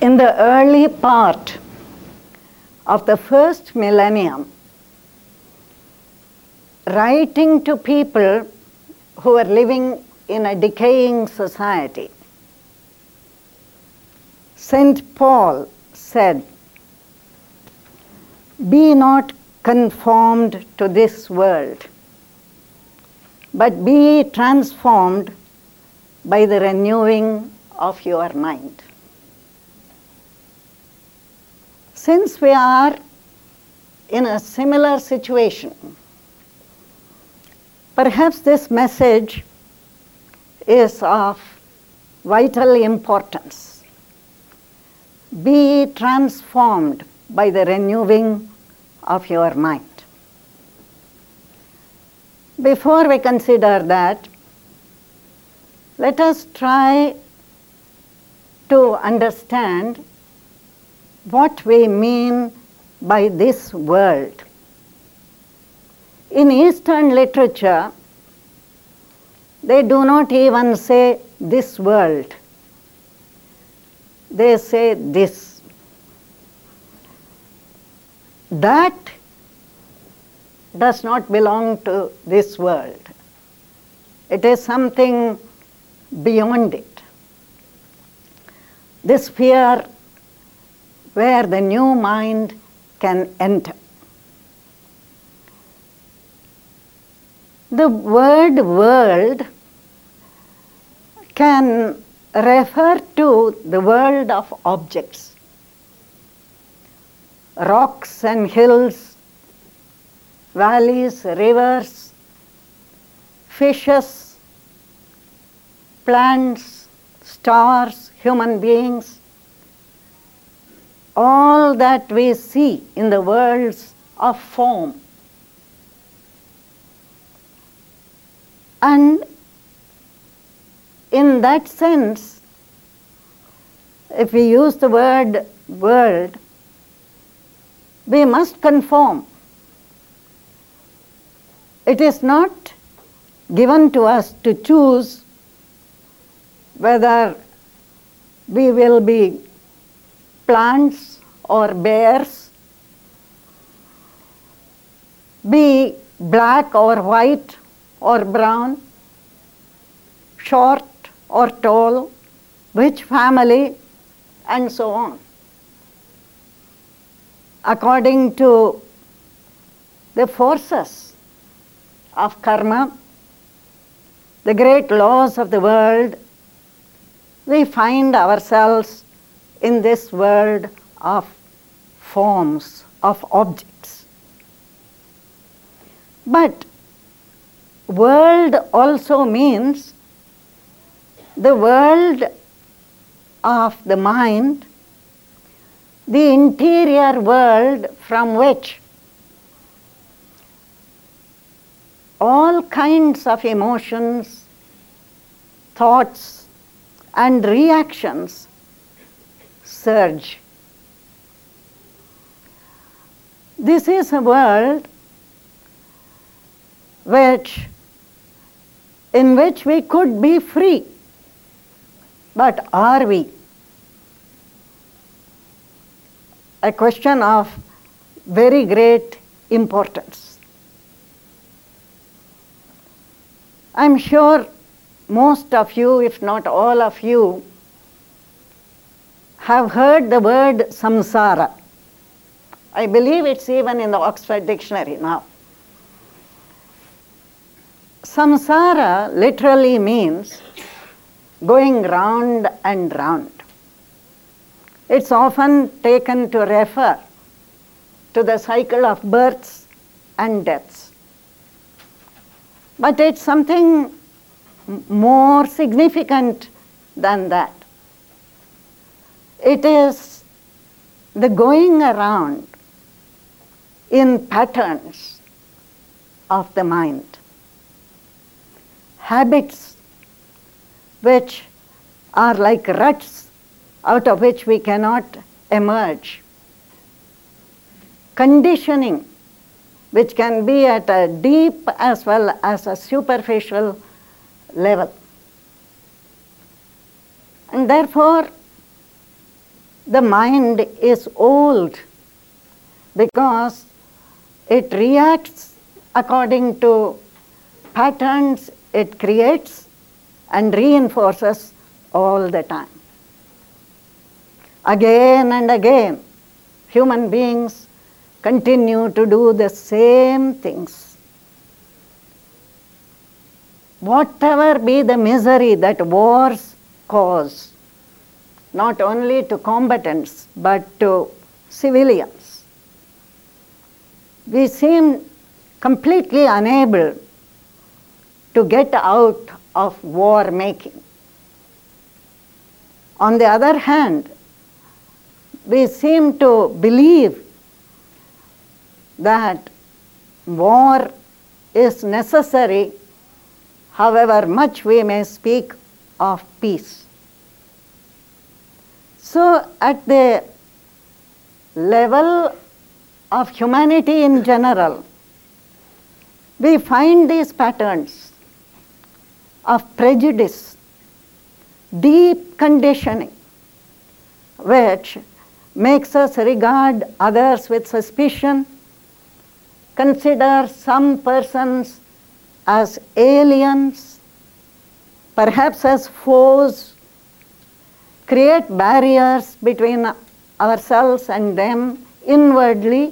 In the early part of the first millennium, writing to people who were living in a decaying society, St. Paul said, "Be not conformed to this world, but be transformed by the renewing of your mind." Since we are in a similar situation, perhaps this message is of vital importance. Be transformed by the renewing of your mind. Before we consider that, let us try to understand what we mean by this world. In Eastern literature, they do not even say this world. They say this. That does not belong to this world. It is something beyond it. This sphere where the new mind can enter. The word world can refer to the world of objects. Rocks and hills, valleys, rivers, fishes, plants, stars, human beings, all that we see in the worlds of form. And in that sense, if we use the word world, we must conform. It is not given to us to choose whether we will be plants or bears, be black or white or brown, short or tall, which family, and so on. According to the forces of karma, the great laws of the world, we find ourselves in this world of forms, of objects. But world also means the world of the mind, the interior world from which all kinds of emotions, thoughts, and reactions surge. This is a world in which we could be free, but are we? A question of very great importance. I'm sure most of you, if not all of you, have heard the word samsara. I believe it's even in the Oxford Dictionary now. Samsara literally means going round and round. It's often taken to refer to the cycle of births and deaths. But it's something more significant than that. It is the going around in patterns of the mind, habits which are like ruts out of which we cannot emerge, conditioning which can be at a deep as well as a superficial level. And therefore, the mind is old because it reacts according to patterns it creates and reinforces all the time. Again and again, human beings continue to do the same things. Whatever be the misery that wars cause, not only to combatants but to civilians, we seem completely unable to get out of war making. On the other hand, we seem to believe that war is necessary, however much we may speak of peace. So at the level of humanity in general, we find these patterns of prejudice, deep conditioning, which makes us regard others with suspicion, consider some persons as aliens, perhaps as foes, create barriers between ourselves and them inwardly,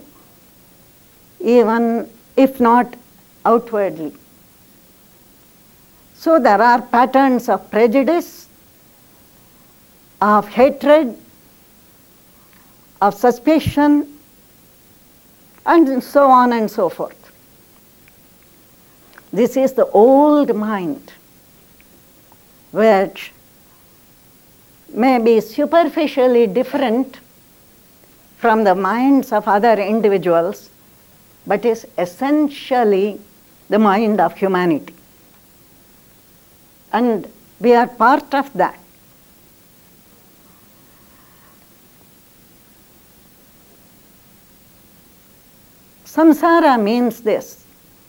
even if not outwardly. So there are patterns of prejudice, of hatred, of suspicion, and so on and so forth. This is the old mind, which may be superficially different from the minds of other individuals, but is essentially the mind of humanity. And we are part of that. Samsara means this,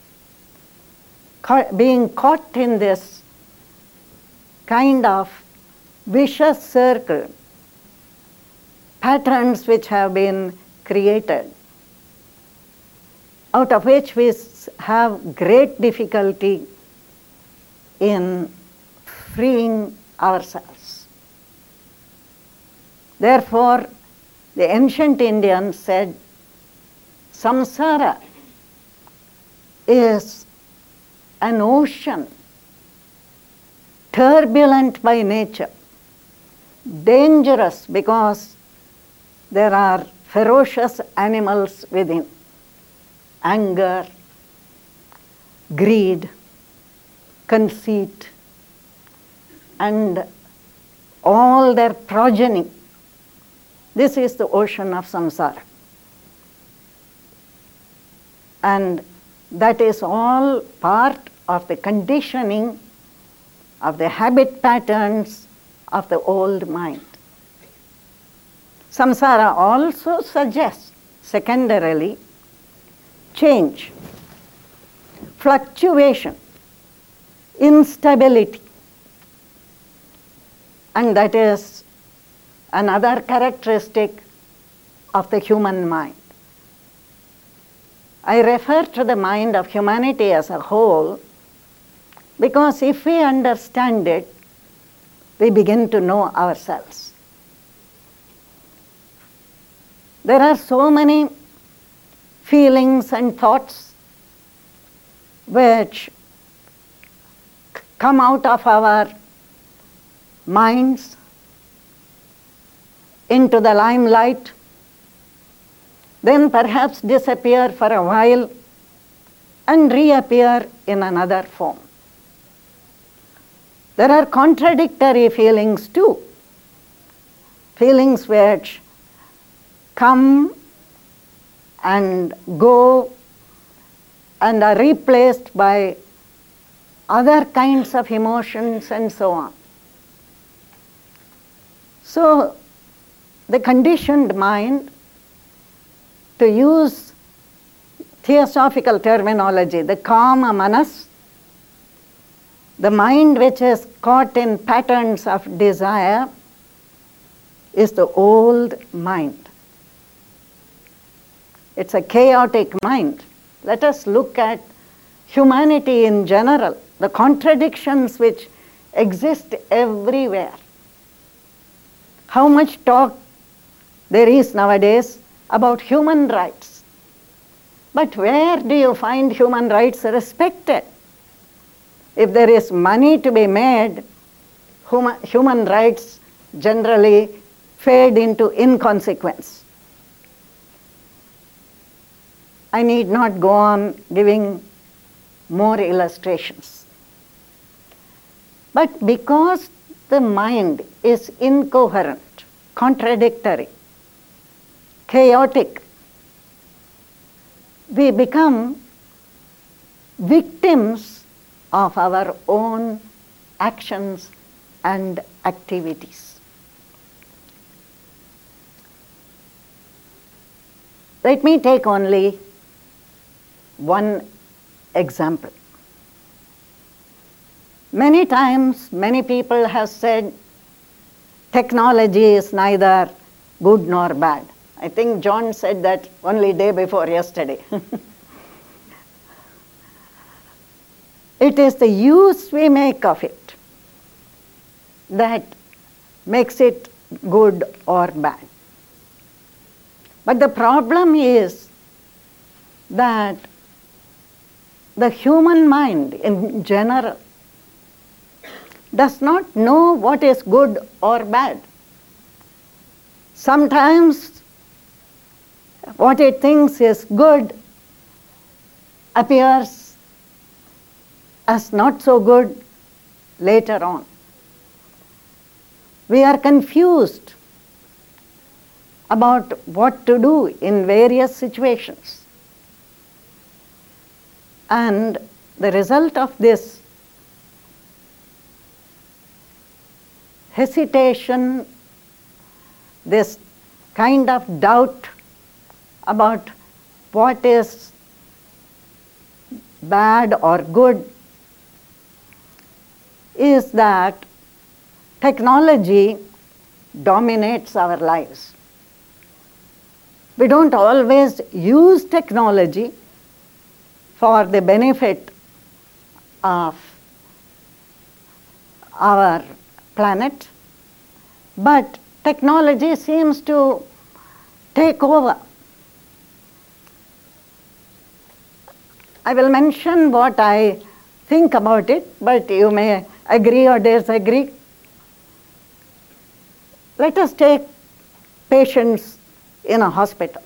being caught in this kind of vicious circle, patterns which have been created, out of which we have great difficulty in freeing ourselves. Therefore, the ancient Indians said, samsara is an ocean, turbulent by nature, dangerous because there are ferocious animals within, anger, greed, conceit, and all their progeny. This is the ocean of samsara. And that is all part of the conditioning of the habit patterns of the old mind. Samsara also suggests, secondarily, change, fluctuation, instability. And that is another characteristic of the human mind. I refer to the mind of humanity as a whole because if we understand it, we begin to know ourselves. There are so many feelings and thoughts which come out of our minds into the limelight, then perhaps disappear for a while and reappear in another form. There are contradictory feelings too, feelings which come and go and are replaced by other kinds of emotions and so on. So the conditioned mind, to use theosophical terminology, the kama manas, the mind which is caught in patterns of desire, is the old mind. It's a chaotic mind. Let us look at humanity in general, the contradictions which exist everywhere. How much talk there is nowadays about human rights. But where do you find human rights respected? If there is money to be made, human rights generally fade into inconsequence. I need not go on giving more illustrations. But because the mind is incoherent, contradictory, chaotic, we become victims of our own actions and activities. Let me take only one example. Many times, many people have said technology is neither good nor bad. I think John said that only day before yesterday. It is the use we make of it that makes it good or bad. But the problem is that the human mind in general does not know what is good or bad. Sometimes what it thinks is good appears as not so good later on. We are confused about what to do in various situations. And the result of this hesitation, this kind of doubt about what is bad or good, is that technology dominates our lives. We don't always use technology for the benefit of our planet, but technology seems to take over. I will mention what I think about it, but you may agree or disagree. Let us take patients in a hospital.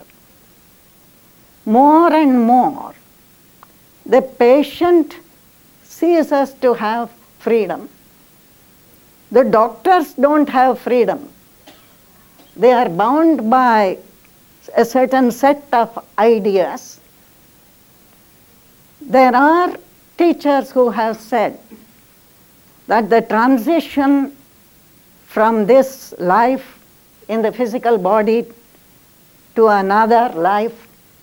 More and more, the patient ceases to have freedom. The doctors don't have freedom. They are bound by a certain set of ideas. There are teachers who have said that the transition from this life in the physical body to another life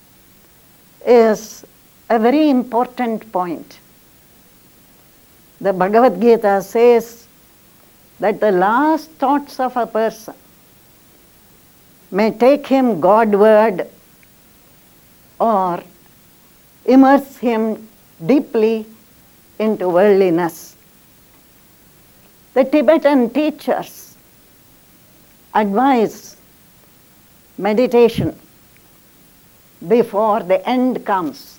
is a very important point. The Bhagavad Gita says that the last thoughts of a person may take him Godward or immerse him deeply into worldliness. The Tibetan teachers advise meditation before the end comes.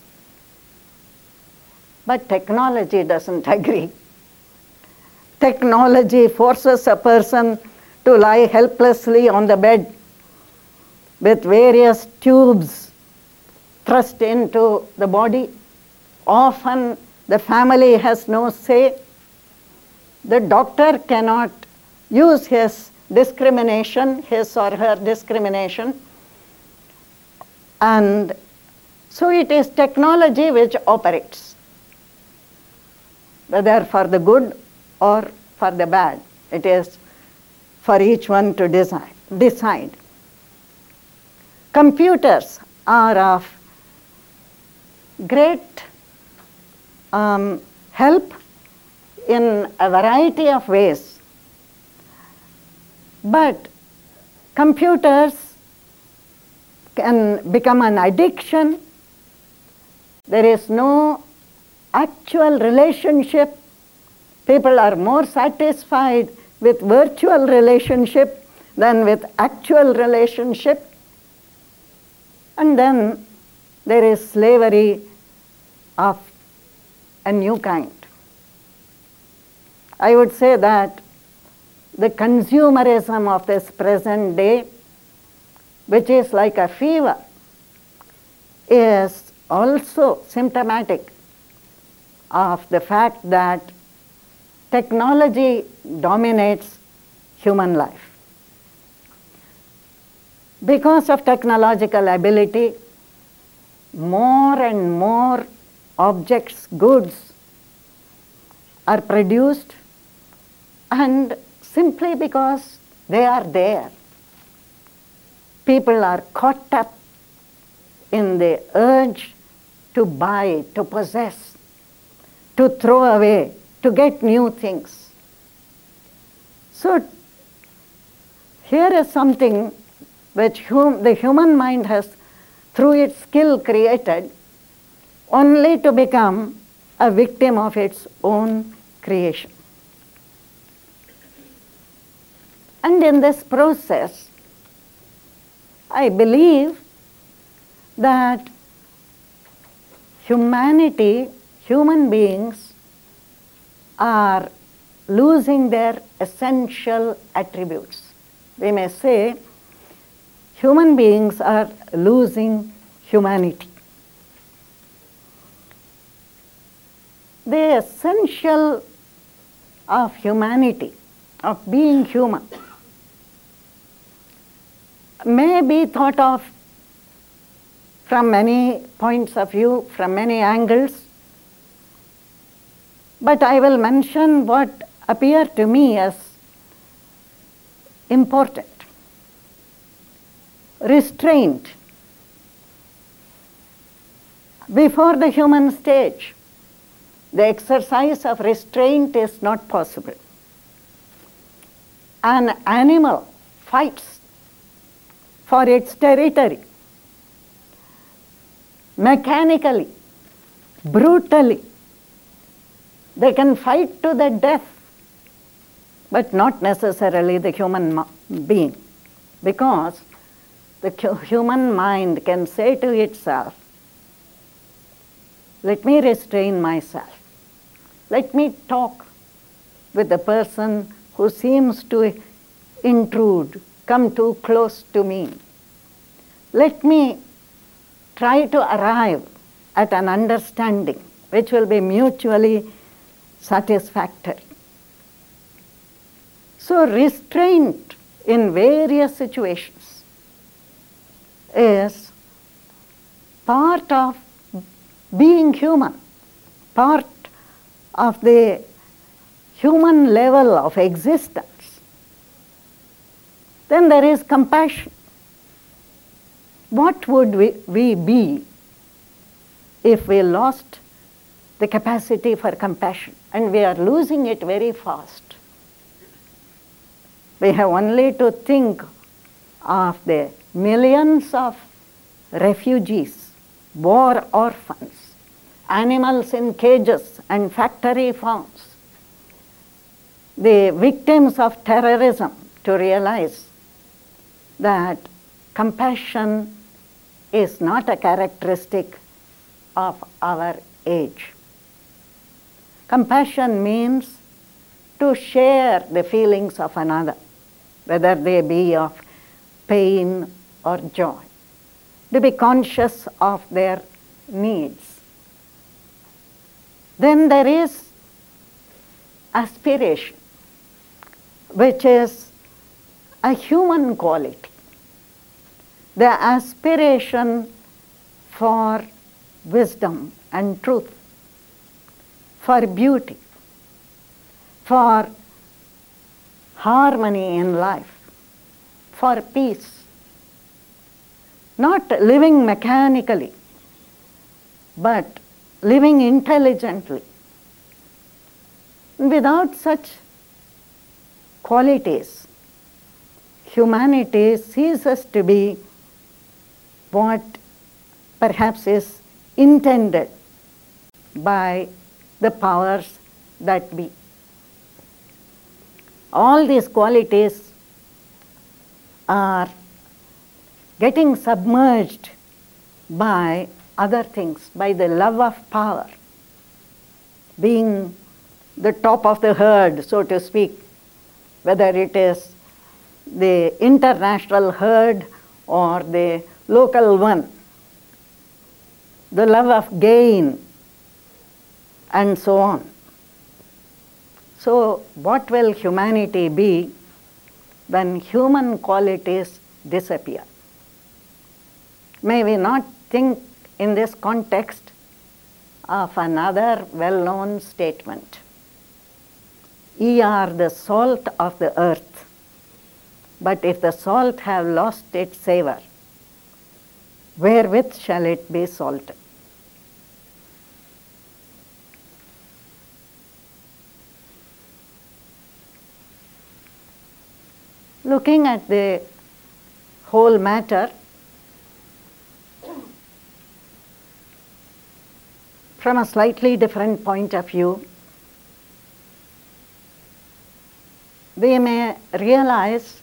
But technology doesn't agree. Technology forces a person to lie helplessly on the bed with various tubes thrust into the body. Often the family has no say. The doctor cannot use his discrimination, his or her discrimination. And so it is technology which operates, whether for the good or for the bad. It is for each one to decide. Computers are of great help in a variety of ways. But Computers can become an addiction. There is no actual relationship. People are more satisfied with virtual relationship than with actual relationship. And then there is slavery of a new kind. I would say that the consumerism of this present day, which is like a fever, is also symptomatic of the fact that technology dominates human life. Because of technological ability, more and more objects, goods are produced, and simply because they are there, people are caught up in the urge to buy, to possess, to throw away, to get new things. So here is something which the human mind has, through its skill, created, only to become a victim of its own creation. And in this process, I believe that humanity, human beings, are losing their essential attributes. We may say human beings are losing humanity. The essential of humanity, of being human, may be thought of from many points of view, from many angles, but I will mention what appear to me as important. Restraint. Before the human stage, the exercise of restraint is not possible. An animal fights for its territory, mechanically, brutally. They can fight to the death, but not necessarily the human being, because the human mind can say to itself, let me restrain myself. Let me talk with the person who seems to intrude, come too close to me. Let me try to arrive at an understanding which will be mutually satisfactory. So restraint in various situations is part of being human, part of the human level of existence. Then there is compassion. What would we be if we lost the capacity for compassion? And we are losing it very fast. We have only to think of the millions of refugees, war orphans, animals in cages and factory farms, the victims of terrorism, to realize that compassion is not a characteristic of our age. Compassion means to share the feelings of another, whether they be of pain or joy, to be conscious of their needs. Then there is aspiration, which is a human quality. The aspiration for wisdom and truth, for beauty, for harmony in life, for peace. Not living mechanically, but living intelligently. Without such qualities, humanity ceases to be what perhaps is intended by the powers that be. All these qualities are getting submerged by other things, by the love of power, being the top of the herd, so to speak, whether it is the international herd or the local one, the love of gain, and so on. So what will humanity be when human qualities disappear? May we not think in this context of another well-known statement. Ye are the salt of the earth, but if the salt have lost its savor, wherewith shall it be salted? Looking at the whole matter from a slightly different point of view, we may realize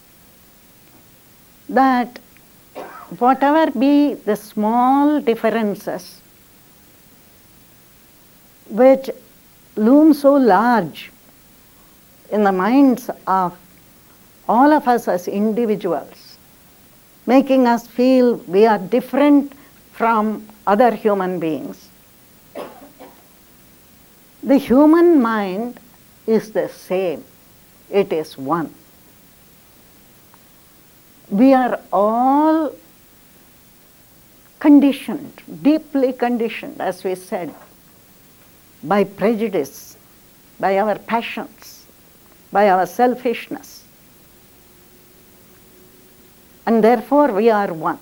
that whatever be the small differences which loom so large in the minds of all of us as individuals, making us feel we are different from other human beings, the human mind is the same. It is one. We are all conditioned, deeply conditioned, as we said, by prejudice, by our passions, by our selfishness. And therefore we are one.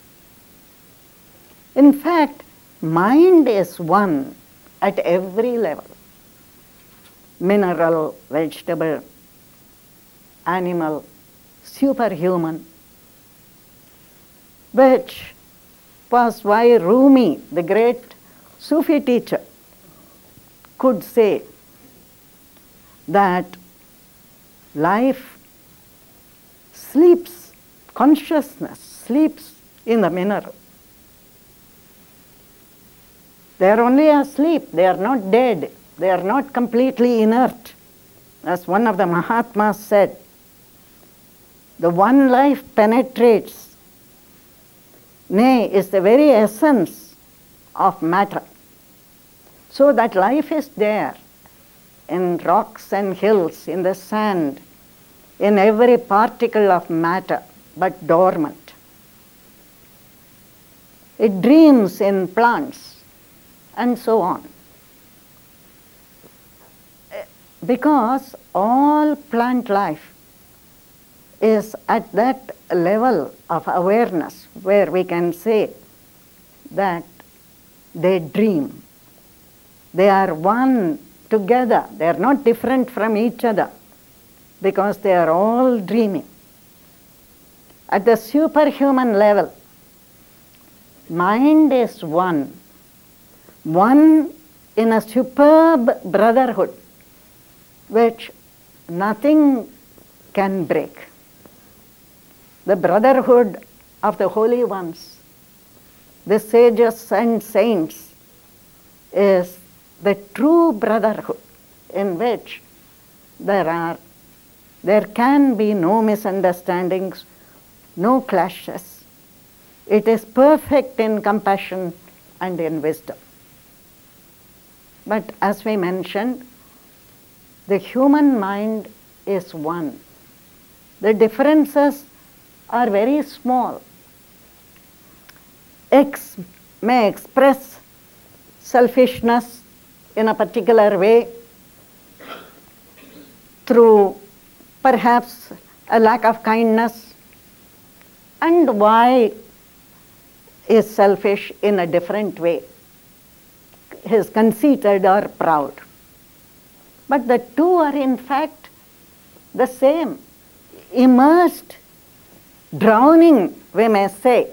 In fact, mind is one at every level. Mineral, vegetable, animal, superhuman, which was why Rumi, the great Sufi teacher, could say that life sleeps, consciousness sleeps in the mineral. They are only asleep, they are not dead, they are not completely inert. As one of the Mahatmas said, the one life penetrates, nay, is the very essence of matter. So that life is there in rocks and hills, in the sand, in every particle of matter, but dormant. It dreams in plants, and so on. Because all plant life is at that level of awareness where we can say that they dream. They are one together. They are not different from each other because they are all dreaming. At the superhuman level, mind is one. One in a superb brotherhood which nothing can break. The brotherhood of the holy ones, the sages and saints, is the true brotherhood in which there can be no misunderstandings, no clashes. It is perfect in compassion and in wisdom. But as we mentioned, the human mind is one. The differences are very small. X may express selfishness in a particular way through perhaps a lack of kindness, and Y is selfish in a different way. He is conceited or proud. But the two are in fact the same, immersed drowning, we may say,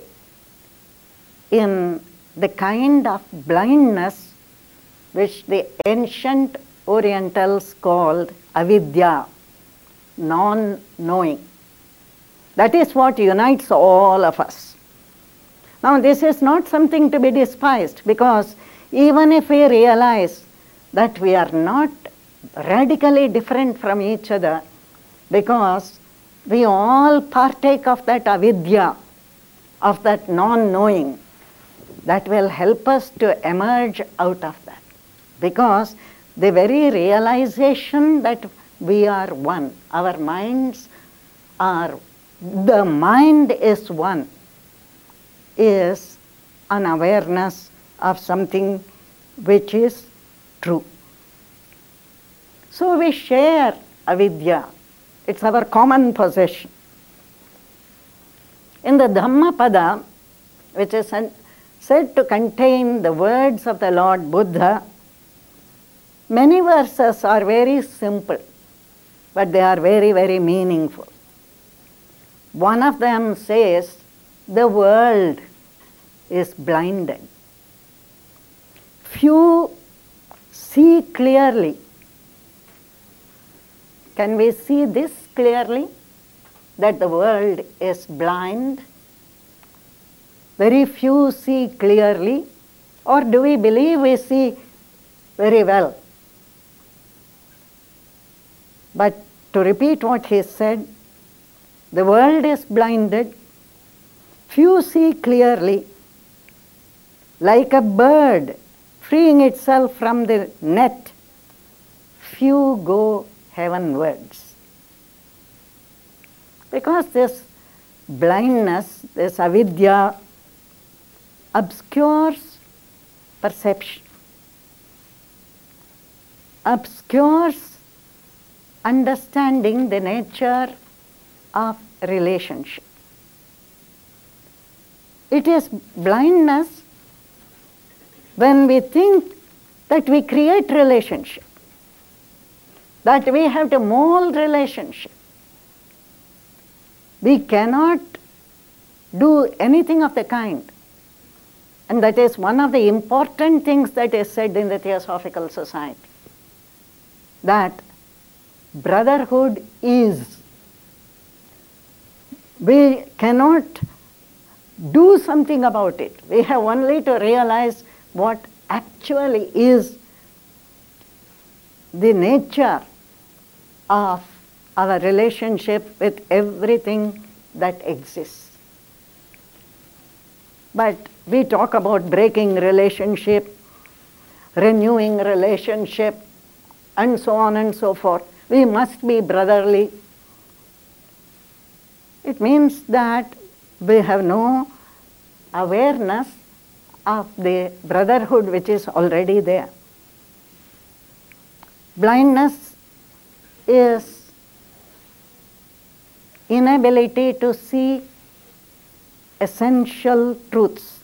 in the kind of blindness which the ancient Orientals called avidya, non-knowing. That is what unites all of us. Now, this is not something to be despised, because even if we realize that we are not radically different from each other, because we all partake of that avidya, of that non-knowing, that will help us to emerge out of that. Because the very realization that we are one, our minds are, the mind is one, is an awareness of something which is true. So we share avidya. It's our common possession. In the Dhammapada, which is said to contain the words of the Lord Buddha, many verses are very simple, but they are very, very meaningful. One of them says, the world is blinded. Few see clearly. Can we see this clearly? That the world is blind? Very few see clearly, or do we believe we see very well? But to repeat what he said, the world is blinded, few see clearly, like a bird freeing itself from the net, few go heavenwards. Because this blindness, this avidya, obscures perception, obscures understanding the nature of relationship. It is blindness when we think that we create relationship, that we have to mold relationship. We cannot do anything of the kind. And that is one of the important things that is said in the Theosophical Society, that brotherhood is. We cannot do something about it. We have only to realize what actually is the nature of our relationship with everything that exists. But we talk about breaking relationship, renewing relationship, and so on and so forth. We must be brotherly. It means that we have no awareness of the brotherhood which is already there. Blindness is inability to see essential truths,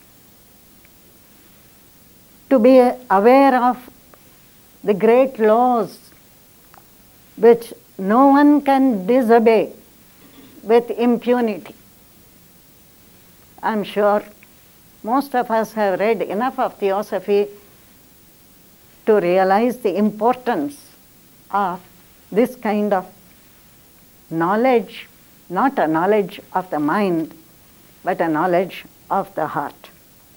to be aware of the great laws which no one can disobey with impunity. I'm sure most of us have read enough of Theosophy to realize the importance of this kind of knowledge, not a knowledge of the mind, but a knowledge of the heart.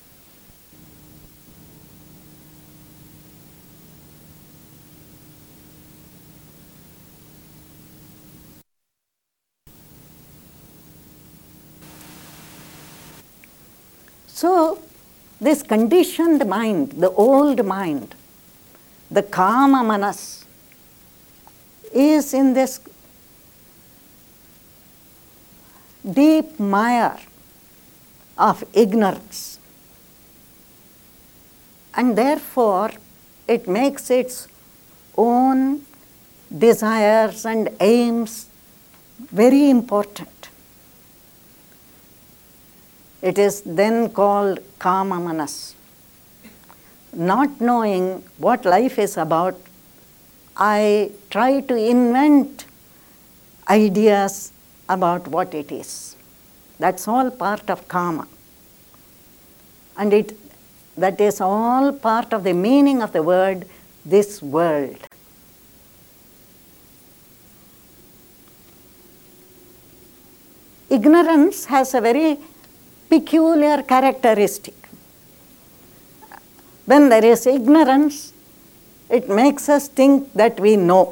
So, this conditioned mind, the old mind, the kama manas, is in this deep mire of ignorance. And therefore, it makes its own desires and aims very important. It is then called kama manas. Not knowing what life is about, I try to invent ideas about what it is. That's all part of karma. And that is all part of the meaning of the word, this world. Ignorance has a very peculiar characteristic. When there is ignorance, it makes us think that we know.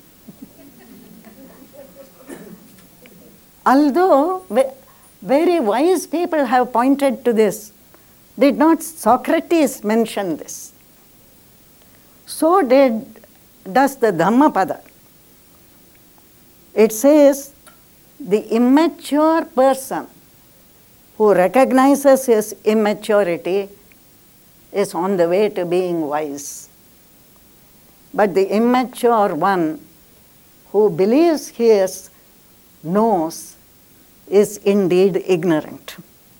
Although very wise people have pointed to this, did not Socrates mention this? So does the Dhammapada. It says, the immature person who recognizes his immaturity is on the way to being wise. But the immature one who believes he knows is indeed ignorant.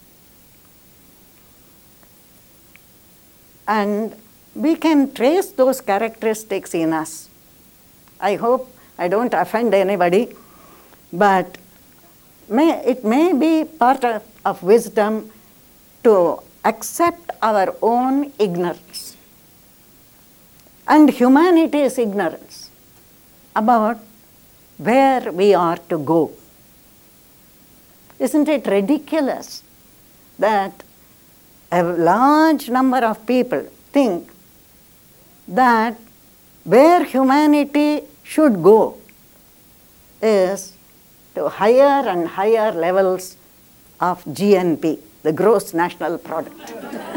And we can trace those characteristics in us. I hope I don't offend anybody, but it may be part of wisdom to accept our own ignorance. And humanity is ignorance about where we are to go. Isn't it ridiculous that a large number of people think that where humanity should go is to higher and higher levels of GNP, the gross national product.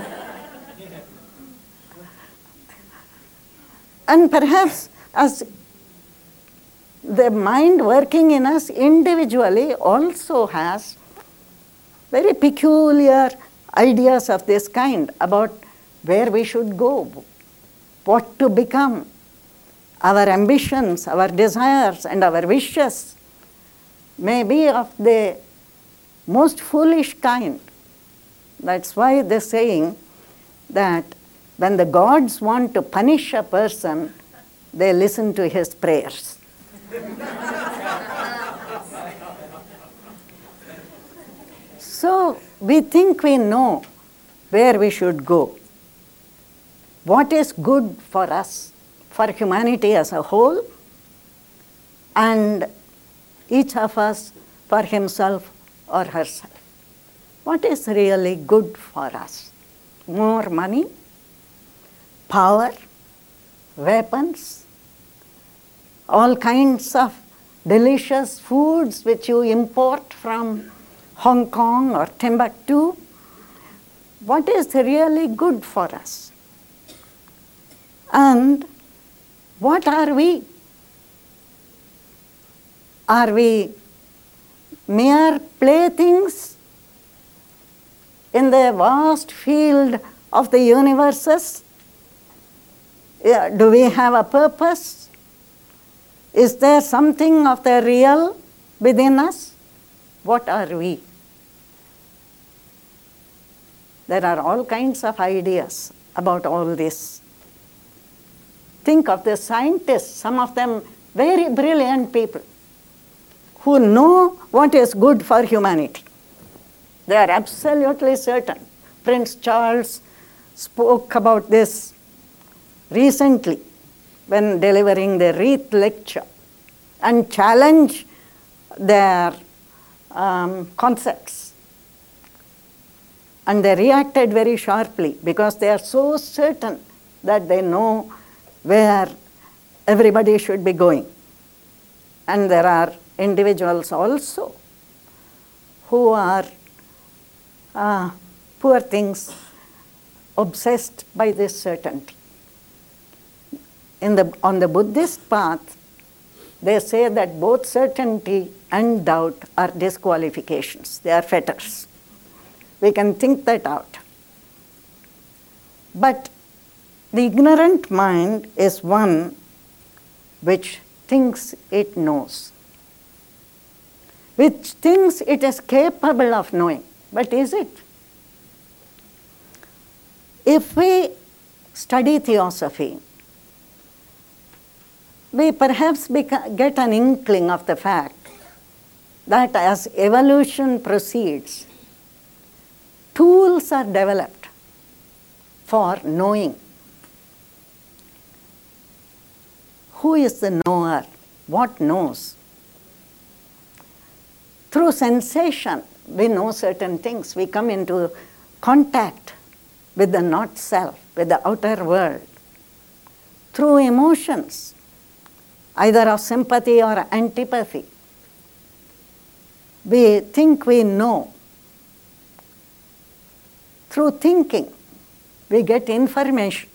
And perhaps as the mind working in us individually also has very peculiar ideas of this kind about where we should go, what to become, our ambitions, our desires, and our wishes may be of the most foolish kind. That's why they're saying that when the gods want to punish a person, they listen to his prayers. So we think we know where we should go, what is good for us, for humanity as a whole, and each of us for himself or herself. What is really good for us? More money, power, weapons, all kinds of delicious foods which you import from Hong Kong or Timbuktu. What is really good for us? And what are we? Are we mere playthings in the vast field of the universes? Do we have a purpose? Is there something of the real within us? What are we? There are all kinds of ideas about all this. Think of the scientists, some of them very brilliant people, who know what is good for humanity. They are absolutely certain. Prince Charles spoke about this recently when delivering the Wreath lecture and challenged their concepts. And they reacted very sharply because they are so certain that they know where everybody should be going. And there are individuals also who are, poor things, obsessed by this certainty. On the Buddhist path, they say that both certainty and doubt are disqualifications. They are fetters. We can think that out. But the ignorant mind is one which thinks it knows, which thinks it is capable of knowing. But is it? If we study theosophy, we perhaps get an inkling of the fact that as evolution proceeds, tools are developed for knowing. Who is the knower? What knows? Through sensation, we know certain things. We come into contact with the not self, with the outer world. Through emotions, either of sympathy or antipathy, we think we know. Through thinking, we get information.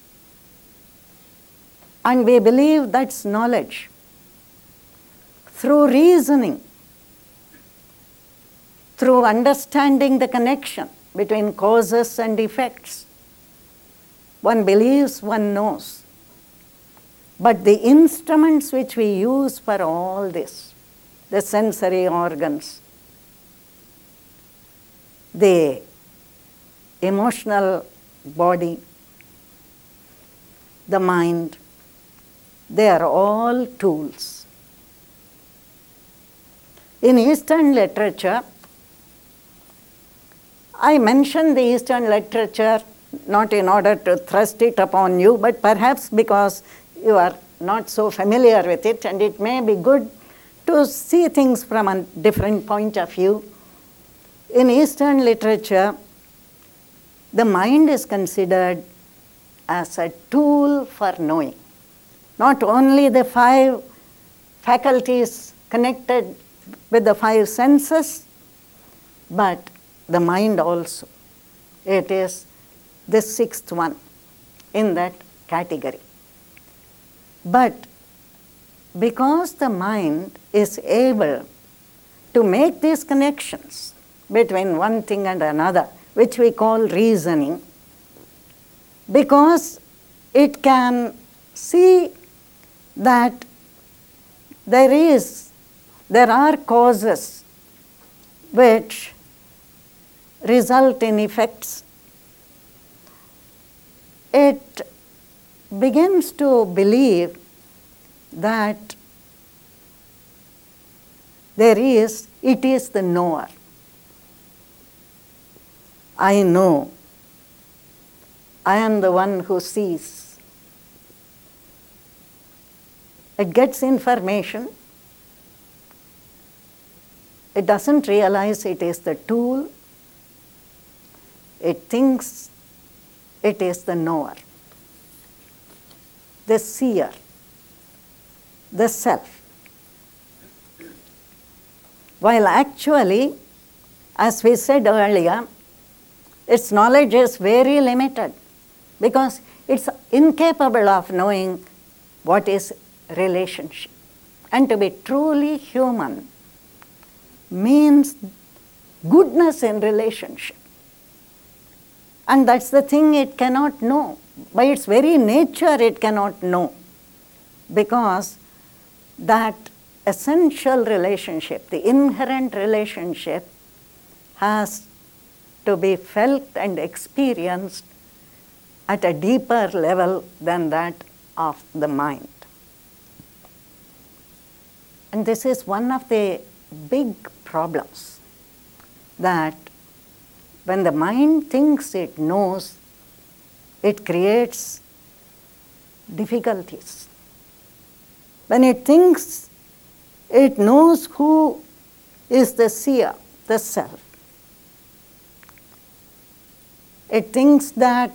And we believe that's knowledge. Through reasoning, through understanding the connection between causes and effects, one believes one knows. But the instruments which we use for all this, the sensory organs, the emotional body, the mind, they are all tools. In Eastern literature, I mention the Eastern literature not in order to thrust it upon you, but perhaps because you are not so familiar with it, and it may be good to see things from a different point of view. In Eastern literature, the mind is considered as a tool for knowing. Not only the 5 faculties connected with the 5 senses, but the mind also. It is the 6th one in that category. But because the mind is able to make these connections between one thing and another, which we call reasoning, because it can see that there are causes which result in effects, it begins to believe that it is the knower. I know. I am the one who sees. It gets information. It doesn't realize it is the tool. It thinks it is the knower, the seer, the self. While actually, as we said earlier, its knowledge is very limited because it's incapable of knowing what is relationship. And to be truly human means goodness in relationship. And that's the thing it cannot know. By its very nature, it cannot know. Because that essential relationship, the inherent relationship, has to be felt and experienced at a deeper level than that of the mind. And this is one of the big problems, that when the mind thinks it knows, it creates difficulties. When it thinks it knows who is the seer, the self, it thinks that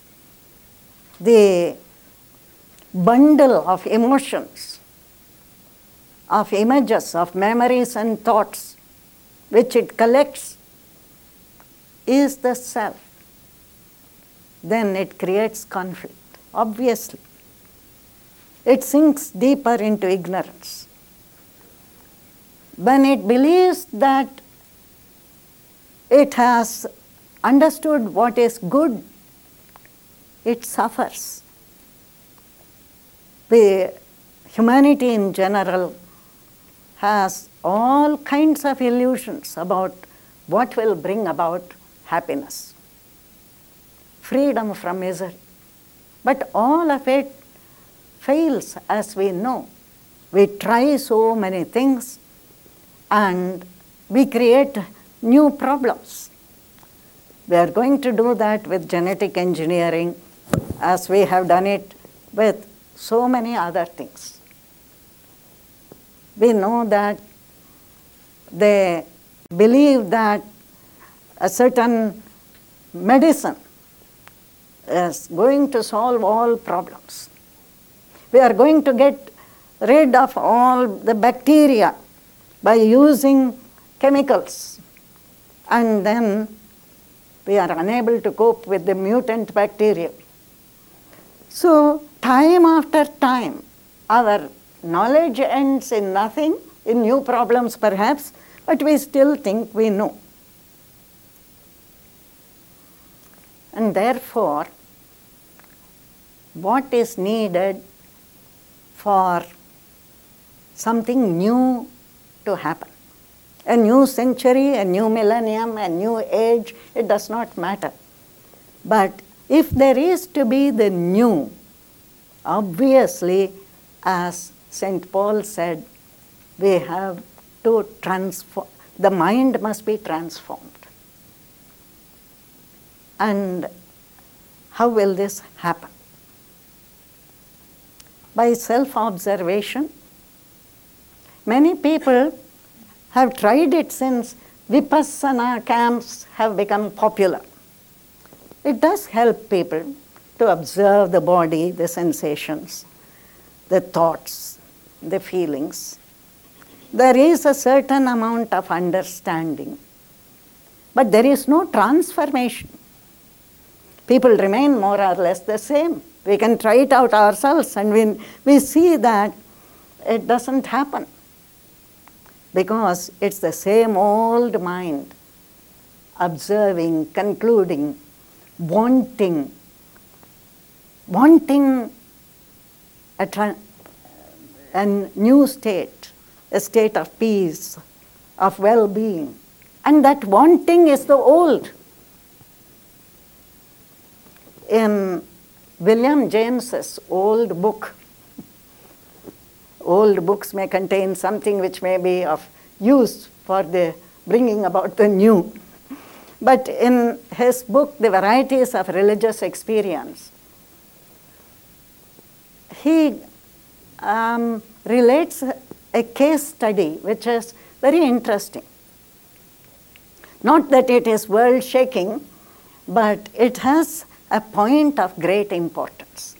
the bundle of emotions, of images, of memories and thoughts which it collects is the self, then it creates conflict, obviously. It sinks deeper into ignorance. When it believes that it has understood what is good, it suffers. Humanity in general has all kinds of illusions about what will bring about happiness, freedom from misery. But all of it fails, as we know. We try so many things, and we create new problems. We are going to do that with genetic engineering, as we have done it with so many other things. We know that they believe that a certain medicine is going to solve all problems. We are going to get rid of all the bacteria by using chemicals, and then we are unable to cope with the mutant bacteria. So time after time, our knowledge ends in nothing, in new problems perhaps, but we still think we know. And therefore, what is needed for something new to happen? A new century, a new millennium, a new age, it does not matter. But if there is to be the new, obviously, as St. Paul said, we have to transform, the mind must be transformed. And how will this happen? By self-observation. Many people have tried it since Vipassana camps have become popular. It does help people to observe the body, the sensations, the thoughts, the feelings. There is a certain amount of understanding, but there is no transformation. People remain more or less the same. We can try it out ourselves, and we see that it doesn't happen, because it's the same old mind, observing, concluding, wanting a new state, a state of peace, of well-being. And that wanting is the old. In William James's old book, old books may contain something which may be of use for the bringing about the new. But in his book, The Varieties of Religious Experience, he relates a case study which is very interesting. Not that it is world-shaking, but it has a point of great importance.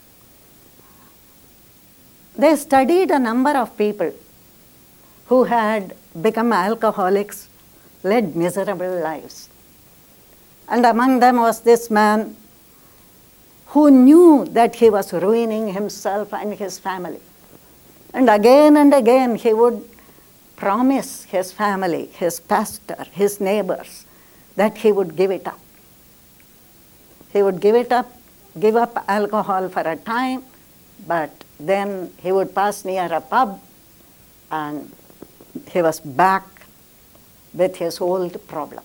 They studied a number of people who had become alcoholics, led miserable lives. And among them was this man who knew that he was ruining himself and his family. And again he would promise his family, his pastor, his neighbors, that he would give it up. He would give up alcohol for a time, but then he would pass near a pub and he was back with his old problem.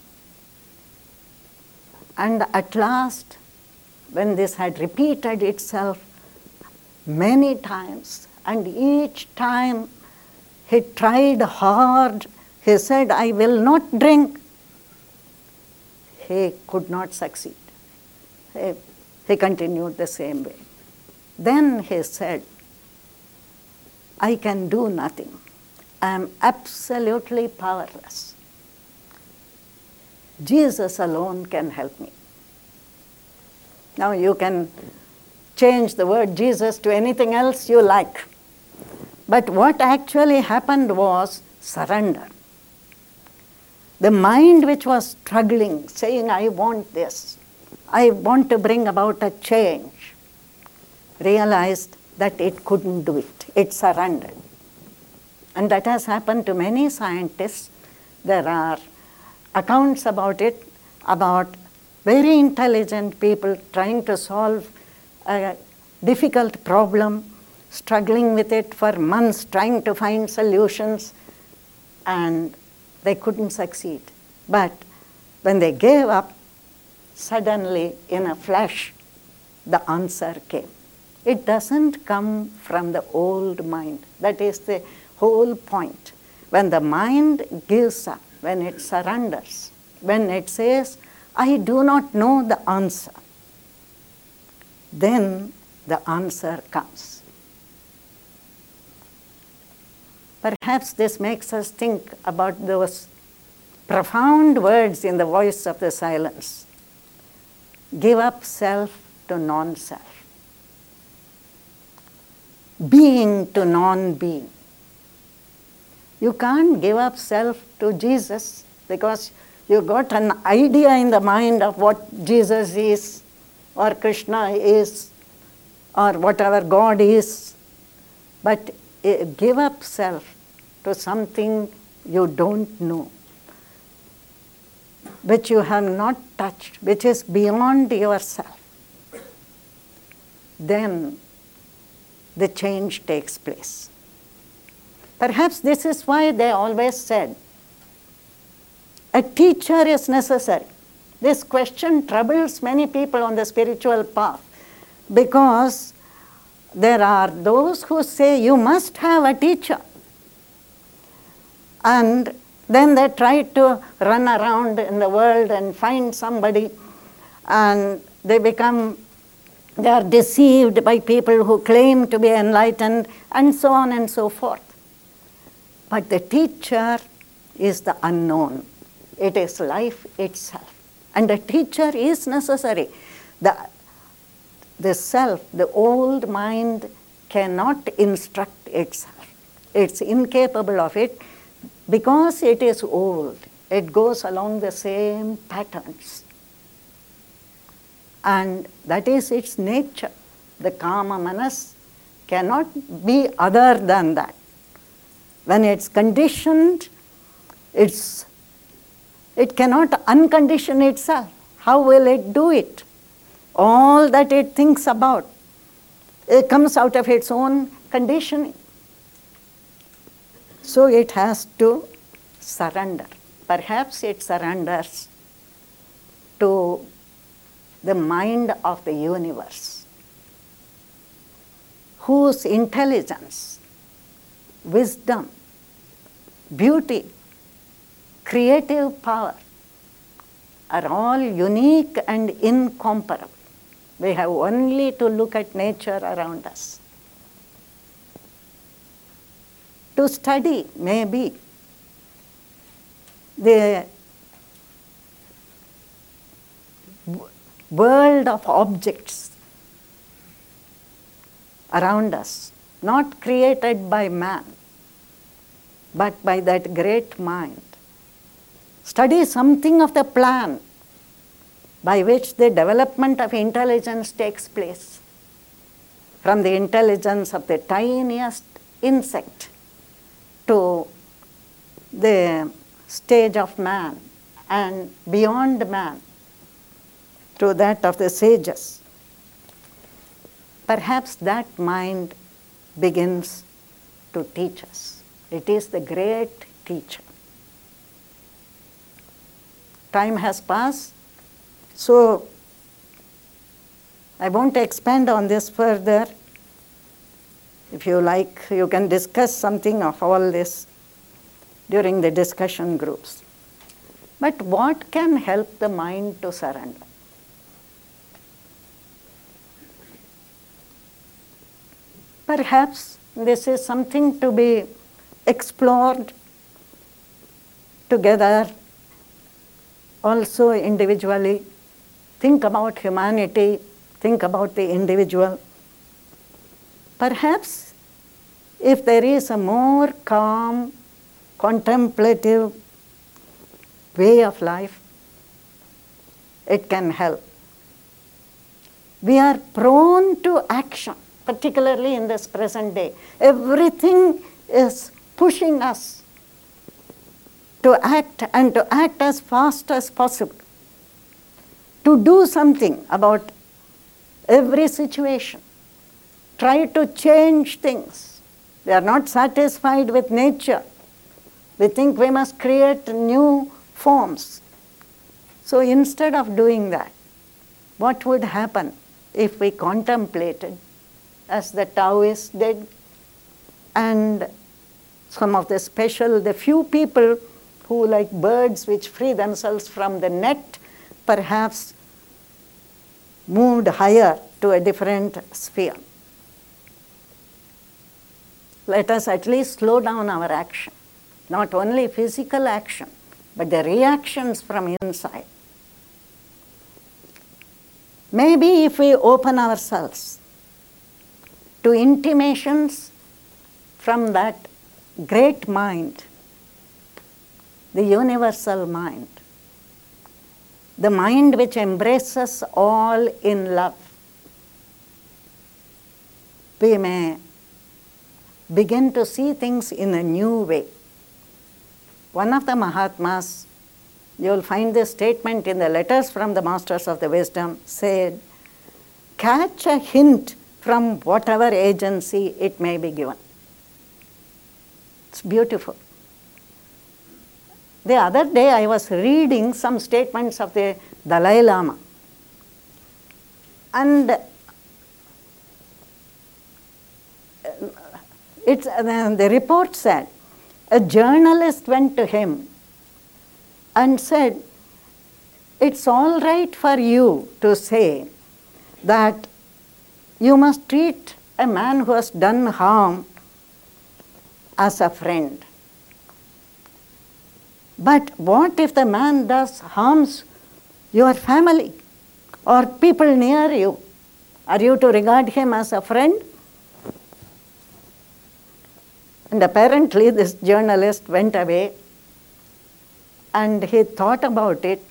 And at last, when this had repeated itself many times, and each time he tried hard, he said, "I will not drink," he could not succeed. He continued the same way. Then he said, "I can do nothing. I am absolutely powerless. Jesus alone can help me." Now you can change the word Jesus to anything else you like. But what actually happened was surrender. The mind which was struggling, saying, "I want this, I want to bring about a change," realized that it couldn't do it. It surrendered. And that has happened to many scientists. There are accounts about it, about very intelligent people trying to solve a difficult problem, struggling with it for months, trying to find solutions, and they couldn't succeed. But when they gave up, suddenly, in a flash, the answer came. It doesn't come from the old mind. That is the whole point. When the mind gives up, when it surrenders, when it says, I do not know the answer, then the answer comes. Perhaps this makes us think about those profound words in the voice of the silence. Give up self to non-self. Being to non-being. You can't give up self to Jesus because you got an idea in the mind of what Jesus is, or Krishna is, or whatever God is. But give up self to something you don't know, which you have not touched, which is beyond yourself. Then the change takes place. Perhaps this is why they always said, a teacher is necessary. This question troubles many people on the spiritual path because there are those who say you must have a teacher. And then they try to run around in the world and find somebody, and they are deceived by people who claim to be enlightened, and so on and so forth. But the teacher is the unknown. It is life itself. And the teacher is necessary. The self, the old mind, cannot instruct itself. It's incapable of it because it is old. It goes along the same patterns. And that is its nature. The kama manas cannot be other than that. When it's conditioned, it cannot uncondition itself. How will it do it? All that it thinks about, it comes out of its own conditioning. So it has to surrender. Perhaps it surrenders to the mind of the universe, whose intelligence, wisdom, beauty, creative power are all unique and incomparable. We have only to look at nature around us. To study, maybe, the world of objects around us, not created by man, but by that great mind. Study something of the plan by which the development of intelligence takes place, from the intelligence of the tiniest insect to the stage of man, and beyond man to that of the sages. Perhaps that mind begins to teach us. It is the great teacher. Time has passed, so I won't expand on this further. If you like, you can discuss something of all this during the discussion groups. But what can help the mind to surrender? Perhaps this is something to be explored together, also individually. Think about humanity, think about the individual. Perhaps if there is a more calm, contemplative way of life, it can help. We are prone to action, particularly in this present day. Everything is pushing us to act, and to act as fast as possible, to do something about every situation, try to change things. We are not satisfied with nature. We think we must create new forms. So instead of doing that, what would happen if we contemplated, as the Taoists did, and some of the few people who, like birds which free themselves from the net, perhaps moved higher to a different sphere. Let us at least slow down our action, not only physical action, but the reactions from inside. Maybe if we open ourselves to intimations from that great mind, the universal mind, the mind which embraces all in love, we may begin to see things in a new way. One of the Mahatmas, you will find this statement in the letters from the Masters of the Wisdom, said, catch a hint from whatever agency it may be given. It's beautiful. The other day I was reading some statements of the Dalai Lama, and the report said, a journalist went to him and said, it's all right for you to say that you must treat a man who has done harm as a friend. But what if the man harms your family or people near you? Are you to regard him as a friend? And apparently this journalist went away and he thought about it.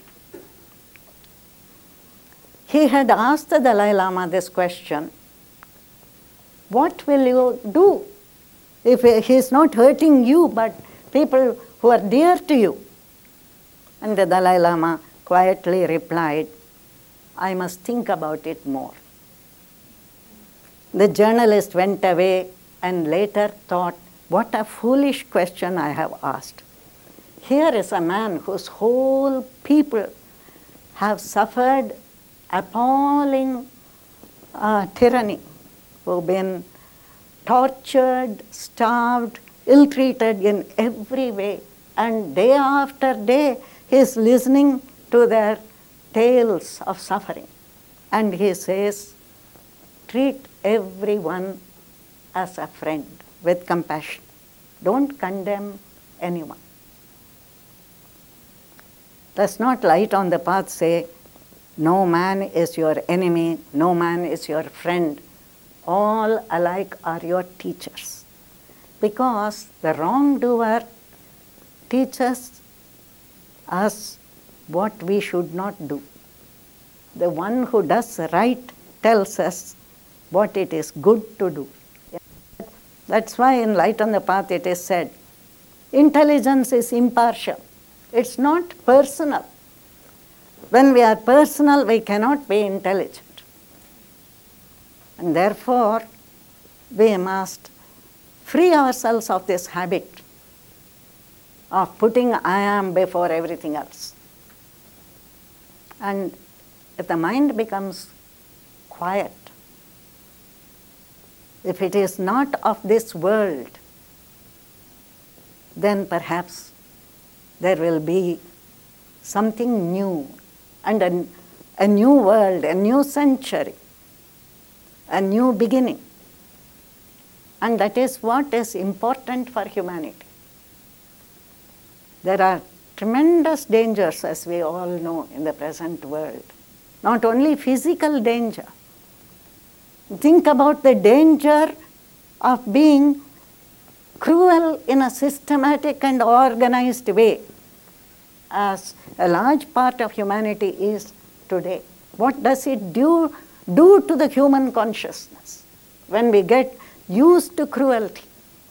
He had asked the Dalai Lama this question, what will you do if he is not hurting you but people who are dear to you? And the Dalai Lama quietly replied, I must think about it more. The journalist went away and later thought, what a foolish question I have asked. Here is a man whose whole people have suffered appalling tyranny, who've been tortured, starved, ill-treated in every way. And day after day, he is listening to their tales of suffering. And he says, treat everyone as a friend with compassion. Don't condemn anyone. Does not Light on the Path say, no man is your enemy, no man is your friend. All alike are your teachers. Because the wrongdoer teaches us what we should not do. The one who does right tells us what it is good to do. That's why in Light on the Path it is said, intelligence is impartial. It's not personal. When we are personal, we cannot be intelligent. And therefore, we must free ourselves of this habit of putting I am before everything else. And if the mind becomes quiet, if it is not of this world, then perhaps there will be something new, and a new world, a new century, a new beginning. And that is what is important for humanity. There are tremendous dangers, as we all know, in the present world. Not only physical danger. Think about the danger of being cruel in a systematic and organized way, as a large part of humanity is today. What does it do to the human consciousness when we get used to cruelty?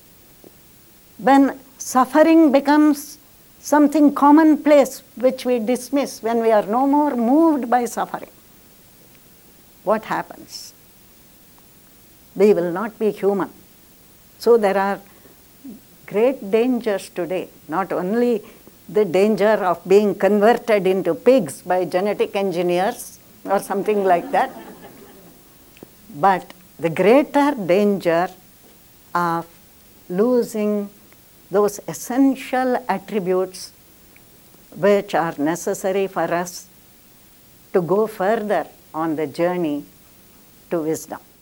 When suffering becomes something commonplace which we dismiss, when we are no more moved by suffering, what happens? We will not be human. So there are great dangers today, not only the danger of being converted into pigs by genetic engineers or something like that, but the greater danger of losing those essential attributes which are necessary for us to go further on the journey to wisdom.